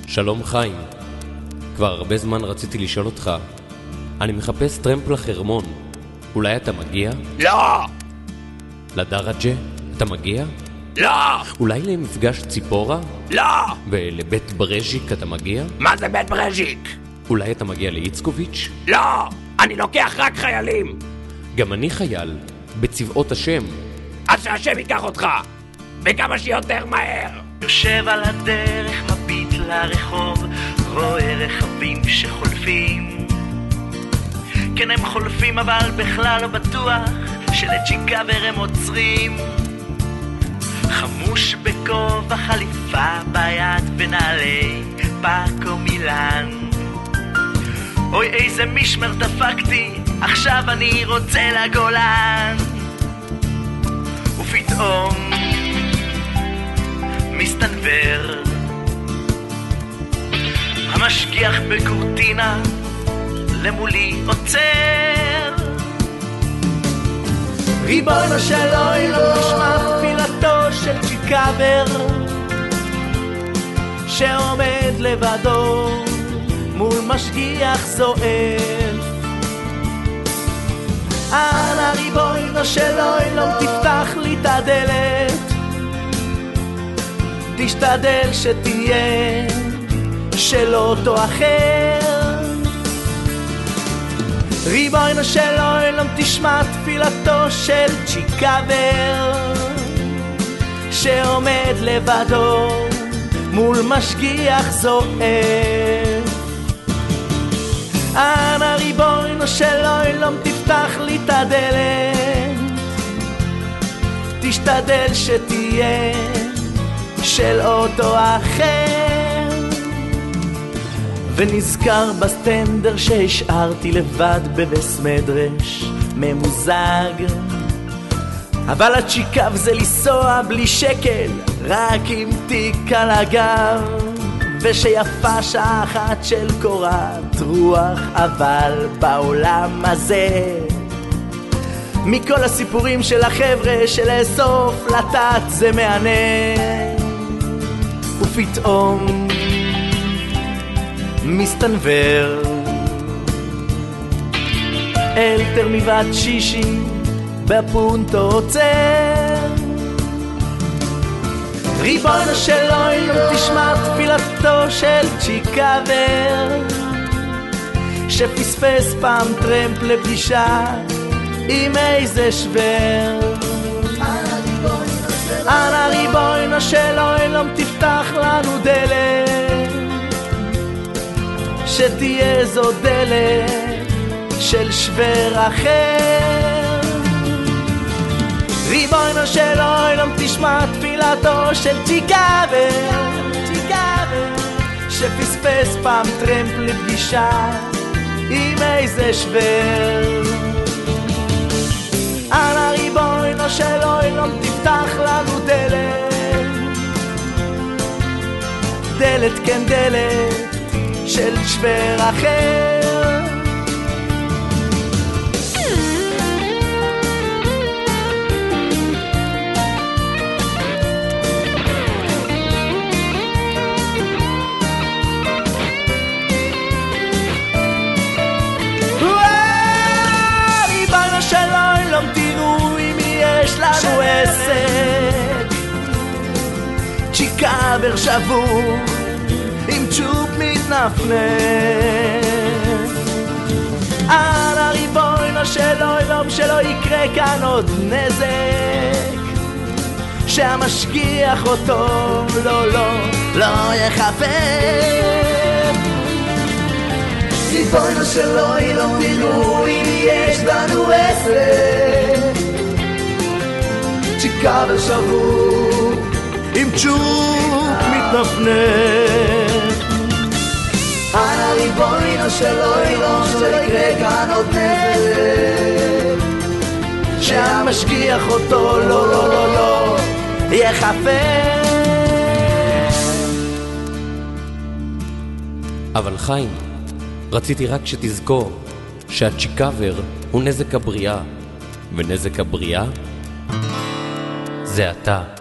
שלום חיים, כבר הרבה זמן רציתי לשאול אותך. אני מחפש טרמפ לחרמון, אולי אתה מגיע? לא! לדרג'ה? אתה מגיע? לא! אולי למפגש ציפורה? לא! ולבית ברז'יק אתה מגיע? מה זה בית ברז'יק? אולי אתה מגיע לאיצקוביץ'? לא! אני לוקח רק חיילים! גם אני חייל, בצבאות השם. אז שהשם ייקח אותך! וכמה שיותר מהר! יושב על הדרך, מביט לרחוב, רואה רכבים שחולפים. כן, הם חולפים, אבל בכלל לא בטוח שלצ'יקאבר הם עוצרים. חמוש בכובע, חליפה ביד ונעלי פאקו מילן. אוי, איזה משמר דפקתי, עכשיו אני רוצה לגולן. ופתאום מסתנבר המשגיח בקורטינה למולי עוצר. ריבונו של עולם, נשמע תפילתו של צ'יקאבר שעומד לבדו מול משגיח זועף. אנא ריבונו של עולם, תפתח לי את הדלת, תשתדל שתהיה של אותו אחר. ריבונו של עולם, תשמע תפילתו של צ'יקאבר שעומד לבדו מול משגיח זועף. אנא ריבונו של עולם, תפתח לי את הדלת, תשתדל שתהיה של אותו אחר. ונזכר בסטנדר שהשארתי לבד בבס מדרש ממוזג, אבל הצ'יקאב זה לנסוע בלי שקל, רק עם תיק על הגב, ושיפה שעה אחת של קורת רוח. אבל בעולם הזה מכל הסיפורים של החבר'ה שלאסוף לטעת זה מענה. ופתאום מסתנבר אל תרמיבת שישי בפונטו עוצר. ריבונו של עולם, תשמע תפילתו של צ'יקאבר שפספס פעם טרמפ לפגישה עם איזה שוור. אנא ריבונו של עולם, תפתח לנו דלת, שתהיה זו דלת של שוור אחר. ריבונו של עולם, תשמע תפילתו של צ'יקאבר שפספס פעם טרמפ לפגישה עם איזה שוור. אנא ריבונו של עולם, תפתח לנו דלת, דלת כן דלת של שוור אחר. ריבונו של עולם, תראו אם יש לנו עסק, צ'יקאבר שבור עם צ'ופ מתנפנף. אנא ריבונו של עולם, שלא יקרה כאן עוד נזק, שהמשגיח אותו לא יחפף. ריבונו של עולם, תראו אם יש לנו עסק, צ'יקאבר שבור עם צ'ופ מתנפנף. אנא ריבונו של עולם, שלא יקרה כאן עוד נזק, שהמשגיח אותו לא יחפף. אבל חיים, רציתי רק שתזכור שהצ'יקאבר הוא נזק הבריאה, ונזק הבריאה זה אתה.